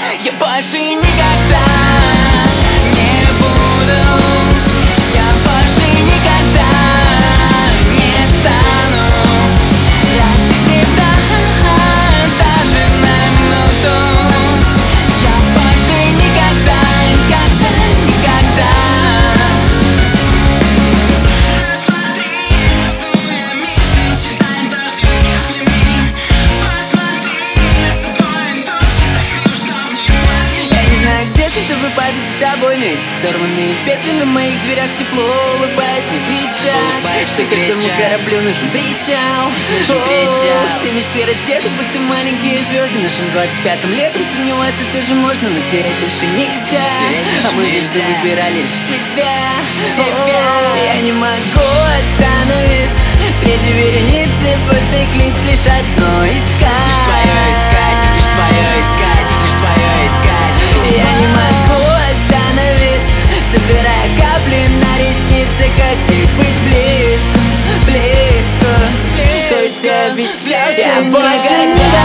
Я больше никогда не буду. Я больше никогда не стану ради тебя даже на минуту. Я больше никогда, никогда, никогда. Чтобы падать с тобой на эти сорванные петли на моих дверях, тепло улыбаясь мне кричат, что каждому кораблю нужен причал. Все мечты раздеты, будто маленькие звезды. Нашим 25-м летом сомневаться тоже можно, но терять больше нельзя. А мы между выбирали лишь себя. Я не могу остановиться среди вереницы пустых лиц, лишь одно искать. Я не могу остановиться, собирая капли на ресницы, хотеть быть близко, близко, хоть обещать. Я больше не